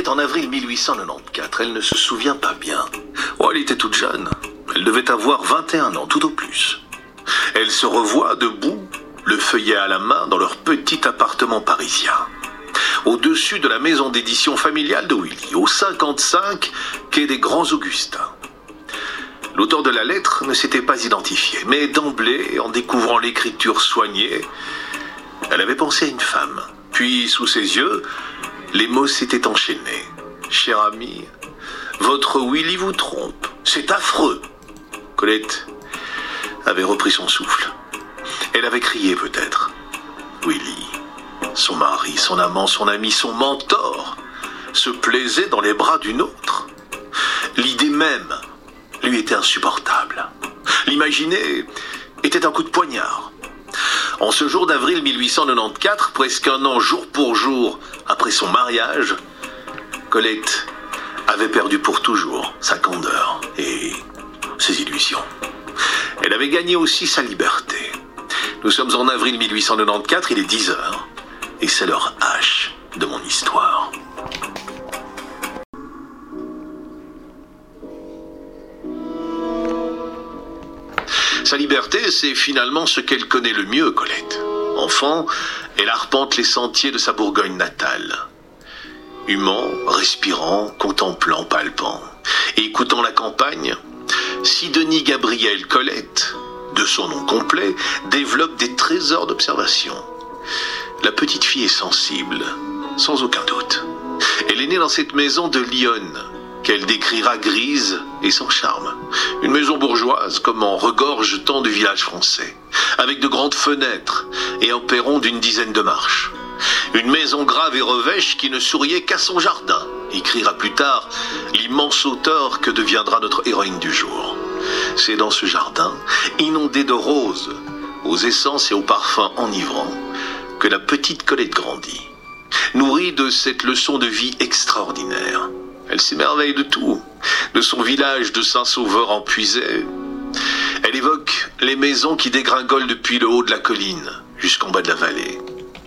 C'était en avril 1894. Elle ne se souvient pas bien. Oh, elle était toute jeune. Elle devait avoir 21 ans, tout au plus. Elle se revoit debout, le feuillet à la main, dans leur petit appartement parisien, au-dessus de la maison d'édition familiale de Willy, au 55 quai des Grands Augustins. L'auteur de la lettre ne s'était pas identifié, mais d'emblée, en découvrant l'écriture soignée, elle avait pensé à une femme. Puis, sous ses yeux, les mots s'étaient enchaînés. « Cher ami, votre Willy vous trompe. C'est affreux. » Colette avait repris son souffle. Elle avait crié peut-être. Willy, son mari, son amant, son ami, son mentor, se plaisait dans les bras d'une autre. L'idée même lui était insupportable. L'imaginer était un coup de poignard. En ce jour d'avril 1894, presque un an jour pour jour après son mariage, Colette avait perdu pour toujours sa candeur et ses illusions. Elle avait gagné aussi sa liberté. Nous sommes en avril 1894, il est 10 heures, et c'est l'heure H de mon histoire. Sa liberté, c'est finalement ce qu'elle connaît le mieux, Colette. Enfant, elle arpente les sentiers de sa Bourgogne natale. Humant, respirant, contemplant, palpant, et écoutant la campagne, Sidonie Gabrielle Colette, de son nom complet, développe des trésors d'observation. La petite fille est sensible, sans aucun doute. Elle est née dans cette maison de Lyon, qu'elle décrira grise et sans charme. Une maison bourgeoise, comme en regorge tant de villages français, avec de grandes fenêtres et un perron d'une dizaine de marches. Une maison grave et revêche qui ne souriait qu'à son jardin, écrira plus tard l'immense auteur que deviendra notre héroïne du jour. C'est dans ce jardin, inondé de roses, aux essences et aux parfums enivrants, que la petite Colette grandit, nourrie de cette leçon de vie extraordinaire. Elle s'émerveille de tout, de son village de Saint-Sauveur en Puisay. Elle évoque les maisons qui dégringolent depuis le haut de la colline jusqu'en bas de la vallée.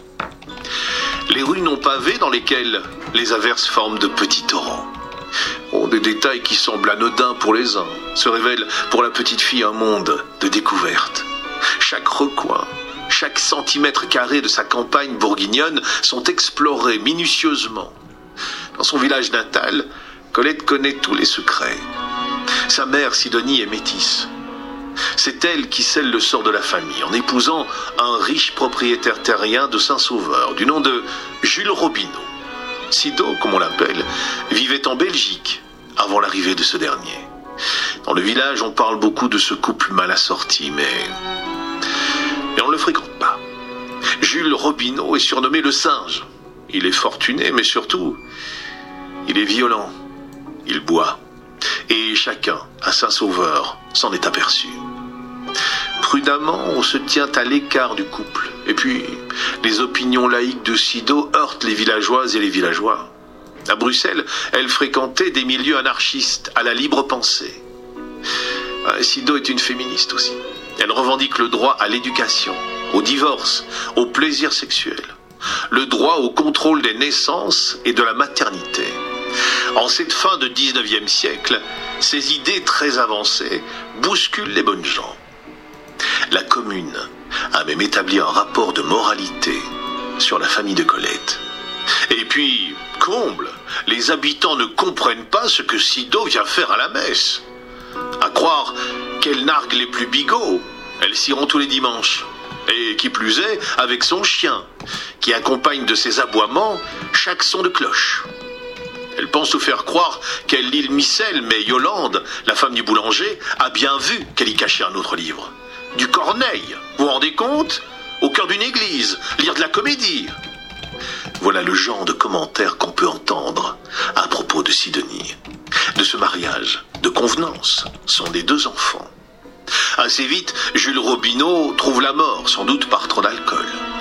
Les rues non pavées dans lesquelles les averses forment de petits torrents. Oh, des détails qui semblent anodins pour les uns, se révèlent pour la petite fille un monde de découvertes. Chaque recoin, chaque centimètre carré de sa campagne bourguignonne sont explorés minutieusement. Dans son village natal, Colette connaît tous les secrets. Sa mère, Sidonie, est métisse. C'est elle qui scelle le sort de la famille en épousant un riche propriétaire terrien de Saint-Sauveur, du nom de Jules Robineau. Sido, comme on l'appelle, vivait en Belgique avant l'arrivée de ce dernier. Dans le village, on parle beaucoup de ce couple mal assorti, mais on ne le fréquente pas. Jules Robineau est surnommé le singe. Il est fortuné, mais surtout, il est violent. Il boit. Et chacun, à Saint-Sauveur, s'en est aperçu. Prudemment, on se tient à l'écart du couple. Et puis, les opinions laïques de Sido heurtent les villageoises et les villageois. À Bruxelles, elle fréquentait des milieux anarchistes, à la libre pensée. Sido est une féministe aussi. Elle revendique le droit à l'éducation, au divorce, au plaisir sexuel, le droit au contrôle des naissances et de la maternité. En cette fin de 19e siècle, ces idées très avancées bousculent les bonnes gens. La commune a même établi un rapport de moralité sur la famille de Colette. Et puis, comble, les habitants ne comprennent pas ce que Sido vient faire à la messe. À croire qu'elle nargue les plus bigots, elle s'y rend tous les dimanches. Et qui plus est, avec son chien, qui accompagne de ses aboiements chaque son de cloche. Elle pense nous faire croire qu'elle lit le missel, mais Yolande, la femme du boulanger, a bien vu qu'elle y cachait un autre livre. Du Corneille, vous vous rendez compte? Au cœur d'une église, lire de la comédie. Voilà le genre de commentaires qu'on peut entendre à propos de Sidonie, de ce mariage, de convenance, sont des deux enfants. Assez vite, Jules Robineau trouve la mort, sans doute par trop d'alcool.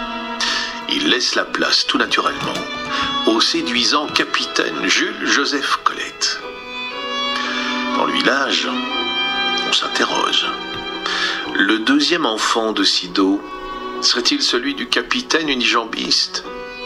Il laisse la place tout naturellement au séduisant capitaine Jules Joseph Colette. Dans le village, on s'interroge. Le deuxième enfant de Sido serait-il celui du capitaine unijambiste?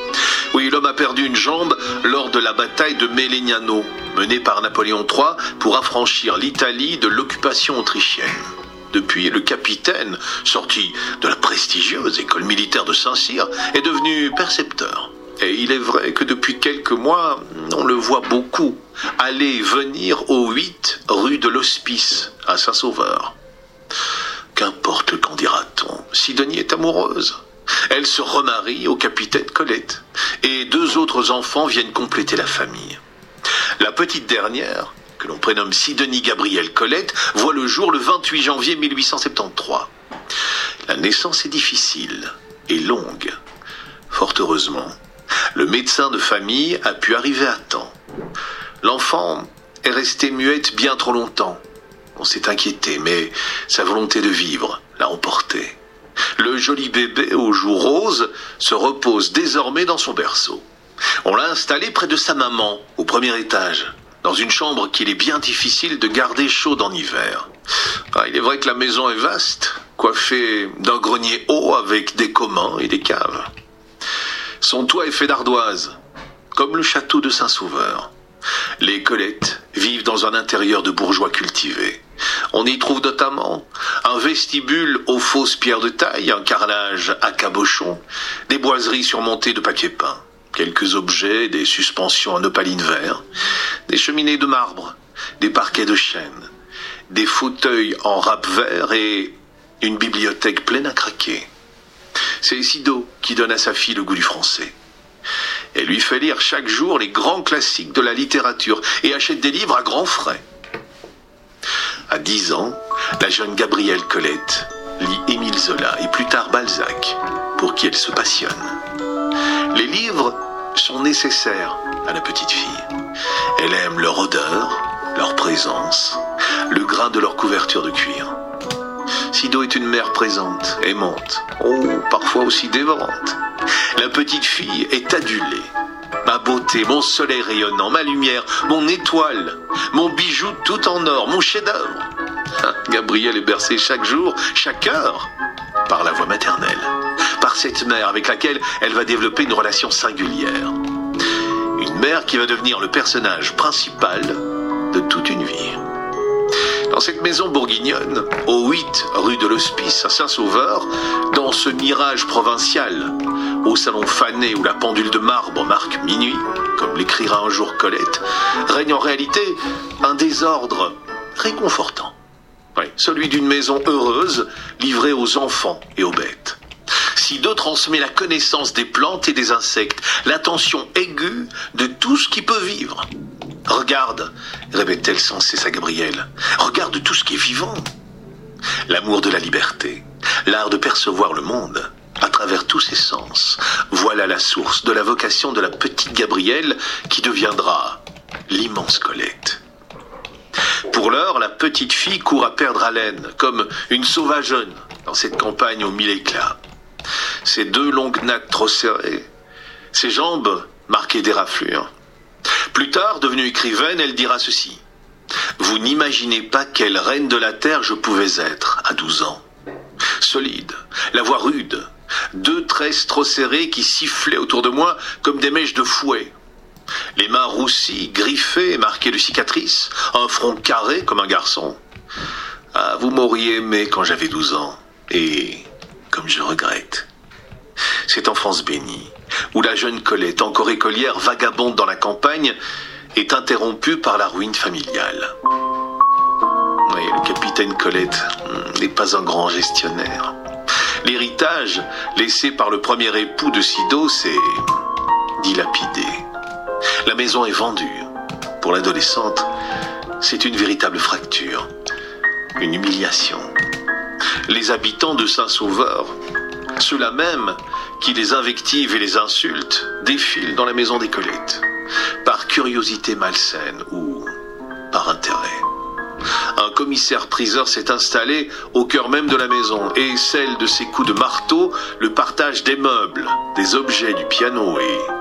Oui, l'homme a perdu une jambe lors de la bataille de Melegnano, menée par Napoléon III pour affranchir l'Italie de l'occupation autrichienne. Depuis, le capitaine, sorti de la prestigieuse école militaire de Saint-Cyr, est devenu percepteur. Et il est vrai que depuis quelques mois, on le voit beaucoup aller et venir au 8 rue de l'Hospice, à Saint-Sauveur. Qu'importe, qu'en dira-t-on, Sidonie est amoureuse. Elle se remarie au capitaine Colette, et 2 autres enfants viennent compléter la famille. La petite dernière, que l'on prénomme Sidonie Gabrielle Colette, voit le jour le 28 janvier 1873. La naissance est difficile et longue. Fort heureusement, le médecin de famille a pu arriver à temps. L'enfant est restée muette bien trop longtemps. On s'est inquiété, mais sa volonté de vivre l'a emporté. Le joli bébé aux joues roses se repose désormais dans son berceau. On l'a installé près de sa maman, au premier étage, dans une chambre qu'il est bien difficile de garder chaude en hiver. Il est vrai que la maison est vaste, coiffée d'un grenier haut avec des communs et des caves. Son toit est fait d'ardoise, comme le château de Saint-Sauveur. Les Colettes vivent dans un intérieur de bourgeois cultivés. On y trouve notamment un vestibule aux fausses pierres de taille, un carrelage à cabochon, des boiseries surmontées de papier peint, quelques objets, des suspensions en opaline vert, des cheminées de marbre, des parquets de chêne, des fauteuils en râpe vert et une bibliothèque pleine à craquer. C'est Sido qui donne à sa fille le goût du français. Elle lui fait lire chaque jour les grands classiques de la littérature et achète des livres à grands frais. À 10 ans, la jeune Gabrielle Colette lit Émile Zola et plus tard Balzac, pour qui elle se passionne. Les livres sont nécessaires à la petite fille. Elle aime leur odeur, leur présence, le grain de leur couverture de cuir. Sido est une mère présente, aimante, parfois aussi dévorante. La petite fille est adulée. Ma beauté, mon soleil rayonnant, ma lumière, mon étoile, mon bijou tout en or, mon chef-d'œuvre. Gabrielle est bercée chaque jour, chaque heure, par la voix maternelle, par cette mère avec laquelle elle va développer une relation singulière. Une mère qui va devenir le personnage principal de toute une vie. Dans cette maison bourguignonne, au 8 rue de l'Hospice à Saint-Sauveur, dans ce mirage provincial, au salon fané où la pendule de marbre marque minuit, comme l'écrira un jour Colette, règne en réalité un désordre réconfortant. Celui d'une maison heureuse, livrée aux enfants et aux bêtes. Sido transmet la connaissance des plantes et des insectes, l'attention aiguë de tout ce qui peut vivre. Regarde, répète-t-elle sans cesse à Gabrielle, regarde tout ce qui est vivant. L'amour de la liberté, l'art de percevoir le monde à travers tous ses sens, voilà la source de la vocation de la petite Gabrielle qui deviendra l'immense Colette. Pour l'heure, la petite fille court à perdre haleine, comme une sauvageonne dans cette campagne aux 1000 éclats. Ses 2 longues nattes trop serrées, ses jambes marquées d'éraflures. Plus tard, devenue écrivaine, elle dira ceci. « Vous n'imaginez pas quelle reine de la terre je pouvais être à 12 ans. Solide, la voix rude, 2 tresses trop serrées qui sifflaient autour de moi comme des mèches de fouet. Les mains roussies, griffées, marquées de cicatrices, un front carré comme un garçon. Ah, vous m'auriez aimé quand j'avais 12 ans, et comme je regrette. Cette enfance bénie, où la jeune Colette, encore écolière, vagabonde dans la campagne, est interrompue par la ruine familiale. Oui, le capitaine Colette n'est pas un grand gestionnaire. L'héritage laissé par le premier époux de Sido s'est dilapidé. La maison est vendue. Pour l'adolescente, c'est une véritable fracture, une humiliation. Les habitants de Saint-Sauveur, ceux-là même qui les invectivent et les insultent, défilent dans la maison des Colettes, par curiosité malsaine ou par intérêt. Un commissaire-priseur s'est installé au cœur même de la maison et scelle de ses coups de marteau le partage des meubles, des objets du piano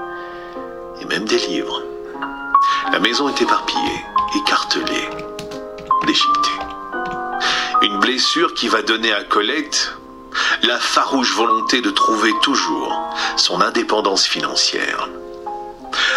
et même des livres. La maison est éparpillée, écartelée, déchiquetée. Une blessure qui va donner à Colette la farouche volonté de trouver toujours son indépendance financière.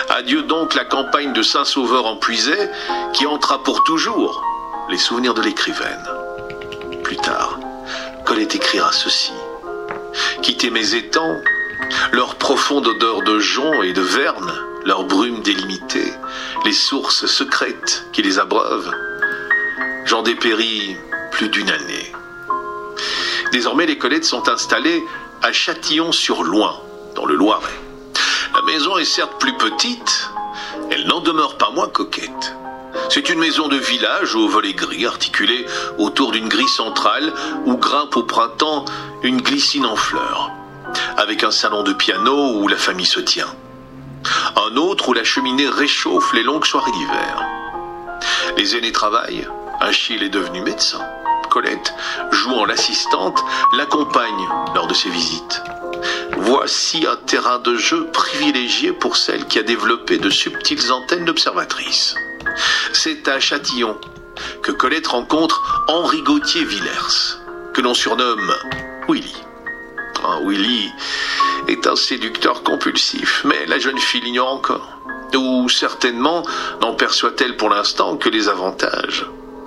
Adieu donc la campagne de Saint-Sauveur en Puisay, qui entra pour toujours les souvenirs de l'écrivaine. Plus tard, Colette écrira ceci. Quitter mes étangs, leur profonde odeur de jonc et de verne, leur brume délimitée, les sources secrètes qui les abreuvent, j'en dépéris plus d'une année. Désormais, les Colettes sont installées à Châtillon-sur-Loing, dans le Loiret. La maison est certes plus petite, elle n'en demeure pas moins coquette. C'est une maison de village aux volets gris, articulée autour d'une grille centrale où grimpe au printemps une glycine en fleurs, avec un salon de piano où la famille se tient. Un autre où la cheminée réchauffe les longues soirées d'hiver. Les aînés travaillent, Achille est devenu médecin. Colette, jouant l'assistante, l'accompagne lors de ses visites. Voici un terrain de jeu privilégié pour celle qui a développé de subtiles antennes d'observatrice. C'est à Châtillon que Colette rencontre Henri Gauthier-Villers, que l'on surnomme Willy. Willy est un séducteur compulsif, mais la jeune fille l'ignore encore. Ou certainement n'en perçoit-elle pour l'instant que les avantages.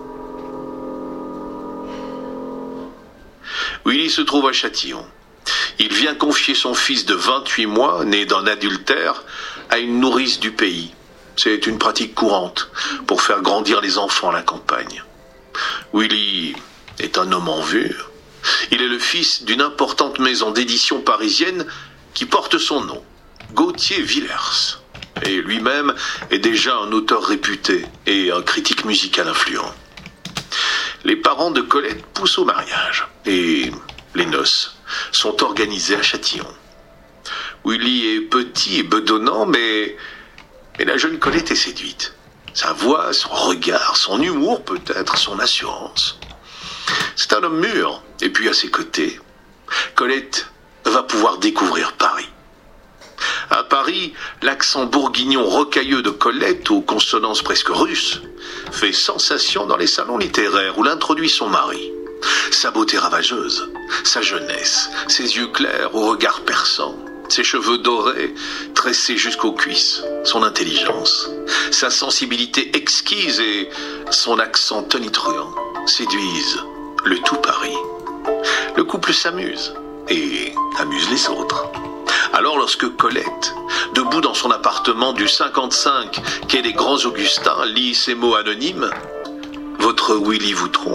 Willy se trouve à Châtillon. Il vient confier son fils de 28 mois, né d'un adultère, à une nourrice du pays. C'est une pratique courante pour faire grandir les enfants à la campagne. Willy est un homme en vue. Il est le fils d'une importante maison d'édition parisienne qui porte son nom, Gauthier-Villers. Et lui-même est déjà un auteur réputé et un critique musical influent. Les parents de Colette poussent au mariage et les noces sont organisées à Châtillon. Willy est petit et bedonnant, mais la jeune Colette est séduite. Sa voix, son regard, son humour peut-être, son assurance. C'est un homme mûr, et puis à ses côtés, Colette va pouvoir découvrir Paris. À Paris, l'accent bourguignon rocailleux de Colette, aux consonances presque russes, fait sensation dans les salons littéraires où l'introduit son mari. Sa beauté ravageuse, sa jeunesse, ses yeux clairs au regard perçant, ses cheveux dorés, tressés jusqu'aux cuisses, son intelligence, sa sensibilité exquise et son accent tonitruant séduisent le tout Paris. Le couple s'amuse et amuse les autres. Alors lorsque Colette, debout dans son appartement du 55 quai des Grands Augustins, lit ces mots anonymes, « Votre Willy vous trompe »,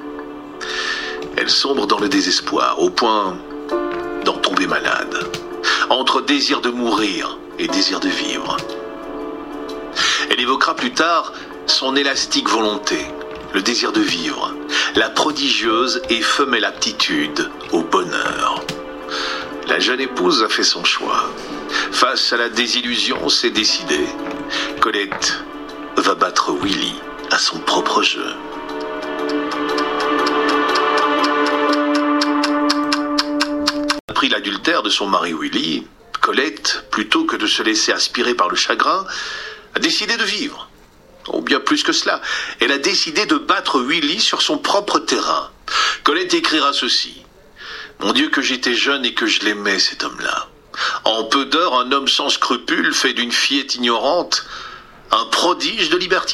elle sombre dans le désespoir, au point d'en tomber malade, entre désir de mourir et désir de vivre. Elle évoquera plus tard son élastique volonté, le désir de vivre, la prodigieuse et femelle aptitude au bonheur. La jeune épouse a fait son choix. Face à la désillusion, c'est décidé. Colette va battre Willy à son propre jeu. Après l'adultère de son mari Willy, Colette, plutôt que de se laisser aspirer par le chagrin, a décidé de vivre. Oh, bien plus que cela, elle a décidé de battre Willy sur son propre terrain. Colette écrira ceci. « Mon Dieu, que j'étais jeune et que je l'aimais, cet homme-là. En peu d'heures, un homme sans scrupules fait d'une fillette ignorante un prodige de libertinage. »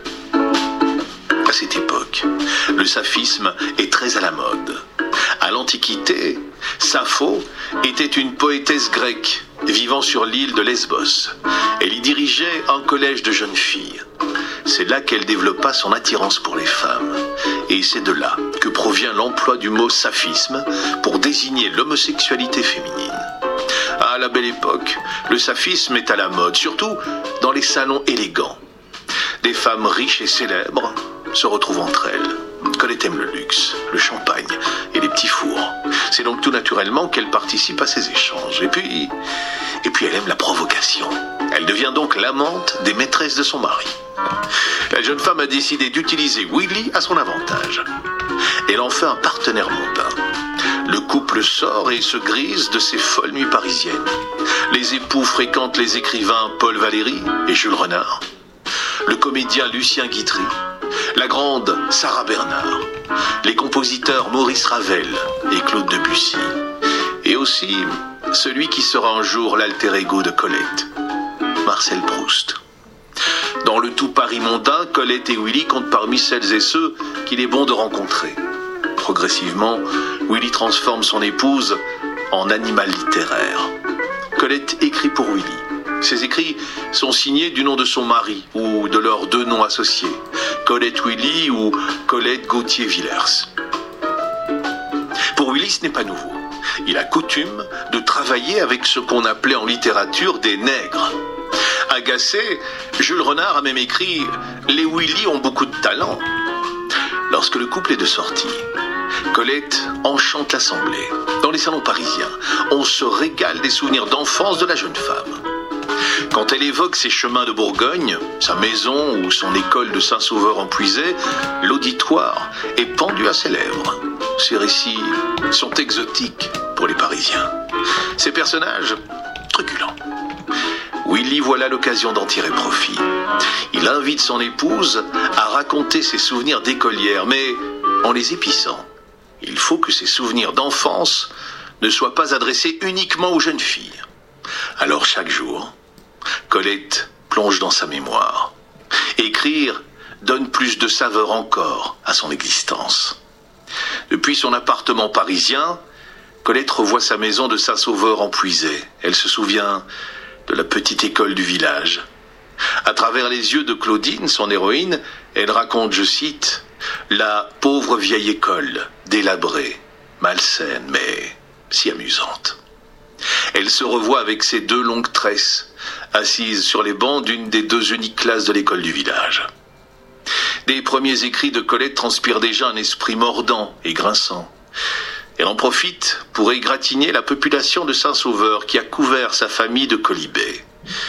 À cette époque, le saphisme est très à la mode. À l'Antiquité, Sappho était une poétesse grecque vivant sur l'île de Lesbos. Elle y dirigeait un collège de jeunes filles. C'est là qu'elle développa son attirance pour les femmes. Et c'est de là que provient l'emploi du mot saphisme pour désigner l'homosexualité féminine. À la belle époque, le saphisme est à la mode, surtout dans les salons élégants. Des femmes riches et célèbres se retrouvent entre elles. Colette aime le luxe, le champagne et les petits fours. C'est donc tout naturellement qu'elle participe à ces échanges. Et puis elle aime la provocation. Elle devient donc l'amante des maîtresses de son mari. La jeune femme a décidé d'utiliser Willy à son avantage. Elle en fait un partenaire mondain. Le couple sort et se grise de ces folles nuits parisiennes. Les époux fréquentent les écrivains Paul Valéry et Jules Renard, le comédien Lucien Guitry, la grande Sarah Bernard, les compositeurs Maurice Ravel et Claude Debussy, et aussi celui qui sera un jour l'alter ego de Colette, Marcel Proust. Dans le tout Paris mondain, Colette et Willy comptent parmi celles et ceux qu'il est bon de rencontrer. Progressivement, Willy transforme son épouse en animal littéraire. Colette écrit pour Willy. Ses écrits sont signés du nom de son mari ou de leurs deux noms associés, Colette Willy ou Colette Gauthier-Villers. Pour Willy, ce n'est pas nouveau. Il a coutume de travailler avec ce qu'on appelait en littérature des nègres. Agacé, Jules Renard a même écrit « Les Willy ont beaucoup de talent ». Lorsque le couple est de sortie, Colette enchante l'assemblée. Dans les salons parisiens, on se régale des souvenirs d'enfance de la jeune femme. Quand elle évoque ses chemins de Bourgogne, sa maison ou son école de Saint-Sauveur-en-Puisay, l'auditoire est pendu à ses lèvres. Ces récits sont exotiques pour les Parisiens. Ces personnages, truculents. Willy voit là l'occasion d'en tirer profit. Il invite son épouse à raconter ses souvenirs d'écolière, mais en les épiçant. Il faut que ces souvenirs d'enfance ne soient pas adressés uniquement aux jeunes filles. Alors chaque jour, Colette plonge dans sa mémoire. Écrire donne plus de saveur encore à son existence. Depuis son appartement parisien, Colette revoit sa maison de Saint-Sauveur-en-Puisay. Elle se souvient de la petite école du village. À travers les yeux de Claudine, son héroïne, elle raconte, je cite, « La pauvre vieille école, délabrée, malsaine, mais si amusante. » Elle se revoit avec ses deux longues tresses, assises sur les bancs d'une des deux uniques classes de l'école du village. Des premiers écrits de Colette transpirent déjà un esprit mordant et grinçant. Elle en profite pour égratigner la population de Saint-Sauveur qui a couvert sa famille de colibés.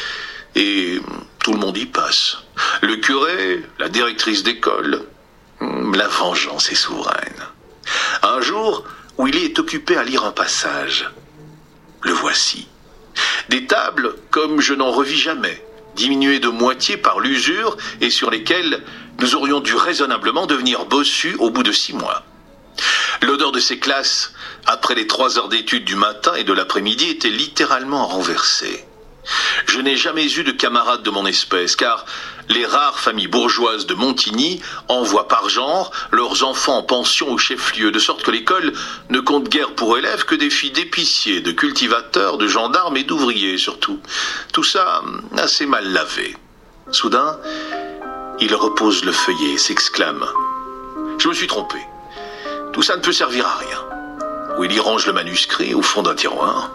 Et tout le monde y passe. Le curé, la directrice d'école. La vengeance est souveraine. Un jour, Willy est occupé à lire un passage. Le voici. Des tables comme je n'en revis jamais, diminuées de moitié par l'usure et sur lesquelles nous aurions dû raisonnablement devenir bossus au bout de 6 mois. L'odeur de ces classes, après les 3 heures d'études du matin et de l'après-midi, était littéralement renversée. Je n'ai jamais eu de camarades de mon espèce, car les rares familles bourgeoises de Montigny envoient par genre leurs enfants en pension au chef-lieu, de sorte que l'école ne compte guère pour élèves que des filles d'épiciers, de cultivateurs, de gendarmes et d'ouvriers surtout. Tout ça assez mal lavé. Soudain, il repose le feuillet et s'exclame « Je me suis trompé. Tout ça ne peut servir à rien. » Willy range le manuscrit au fond d'un tiroir.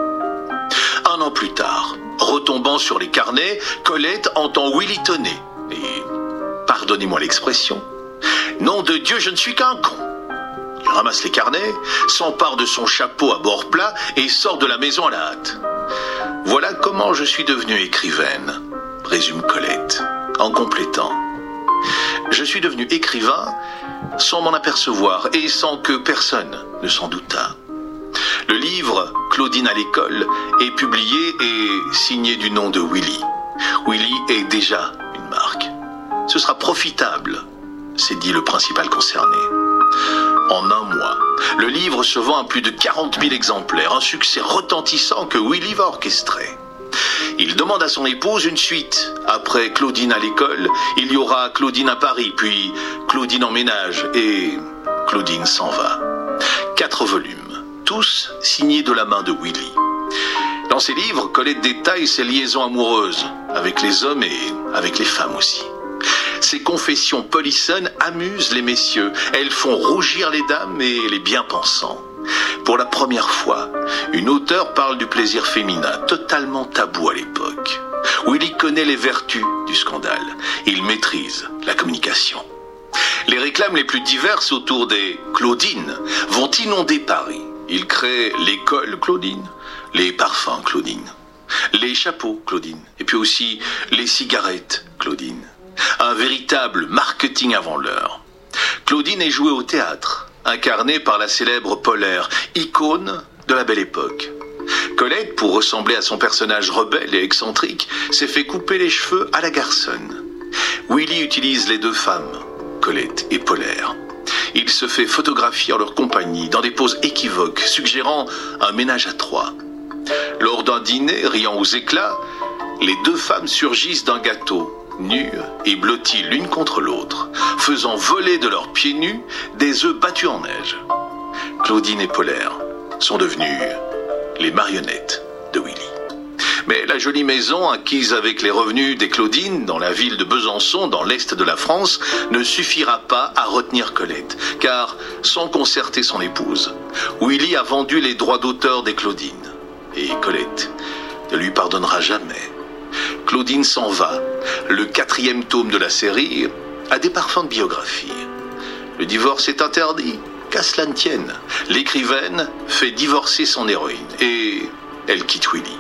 1 an plus tard, retombant sur les carnets, Colette entend Willy tonner. Et, pardonnez-moi l'expression, « Nom de Dieu, je ne suis qu'un con !» Il ramasse les carnets, s'empare de son chapeau à bord plat et sort de la maison à la hâte. « Voilà comment je suis devenue écrivaine », résume Colette, en complétant. « Je suis devenue écrivain sans m'en apercevoir et sans que personne ne s'en doutât. » Le livre « Claudine à l'école » est publié et signé du nom de Willy. Willy est déjà une marque. Ce sera profitable, s'est dit le principal concerné. En 1 mois, le livre se vend à plus de 40 000 exemplaires, un succès retentissant que Willy va orchestrer. Il demande à son épouse une suite. Après Claudine à l'école, il y aura Claudine à Paris, puis Claudine en ménage et Claudine s'en va. 4 volumes, tous signés de la main de Willy. Dans ses livres, Colette détaille ses liaisons amoureuses avec les hommes et avec les femmes aussi. Ces confessions polissonnes amusent les messieurs. Elles font rougir les dames et les bien-pensants. Pour la première fois, une auteure parle du plaisir féminin, totalement tabou à l'époque. Willy connaît les vertus du scandale. Il maîtrise la communication. Les réclames les plus diverses autour des Claudines vont inonder Paris. Il crée l'école Claudine, les parfums Claudine, les chapeaux Claudine, et puis aussi les cigarettes Claudine. Un véritable marketing avant l'heure. Claudine est jouée au théâtre, incarnée par la célèbre Polaire, icône de la Belle Époque. Colette, pour ressembler à son personnage rebelle et excentrique, s'est fait couper les cheveux à la garçonne. Willy utilise les 2 femmes, Colette et Polaire. Il se fait photographier en leur compagnie, dans des poses équivoques, suggérant un ménage à 3. Lors d'un dîner riant aux éclats, les deux femmes surgissent d'un gâteau, nues et blotties l'une contre l'autre, faisant voler de leurs pieds nus des œufs battus en neige. Claudine et Polaire sont devenues les marionnettes de Willy. Mais la jolie maison acquise avec les revenus des Claudine dans la ville de Besançon, dans l'est de la France, ne suffira pas à retenir Colette, car sans concerter son épouse, Willy a vendu les droits d'auteur des Claudine. Et Colette ne lui pardonnera jamais. Claudine s'en va. Le 4e tome de la série a des parfums de biographie. Le divorce est interdit, qu'à cela ne tienne. L'écrivaine fait divorcer son héroïne et elle quitte Willy.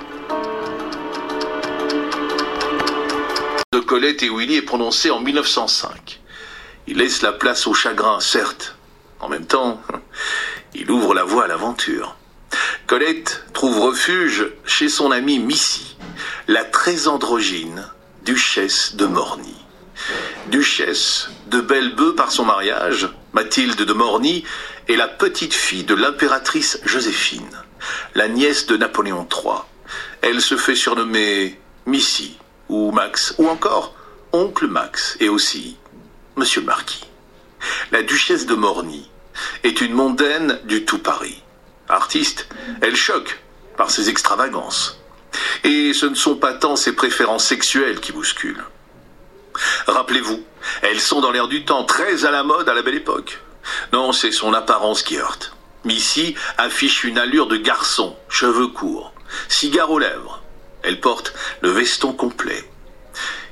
De Colette et Willy est prononcé en 1905. Il laisse la place au chagrin, certes. En même temps, il ouvre la voie à l'aventure. Colette trouve refuge chez son amie Missy, la très androgyne duchesse de Morny. Duchesse de Bellebeu par son mariage, Mathilde de Morny est la petite fille de l'impératrice Joséphine, la nièce de Napoléon III. Elle se fait surnommer Missy, ou Max, ou encore Oncle Max, et aussi Monsieur le Marquis. La duchesse de Morny est une mondaine du tout Paris. Artiste, elle choque par ses extravagances. Et ce ne sont pas tant ses préférences sexuelles qui bousculent. Rappelez-vous, elles sont dans l'air du temps, très à la mode à la belle époque. Non, c'est son apparence qui heurte. Missy affiche une allure de garçon, cheveux courts, cigare aux lèvres. Elle porte le veston complet.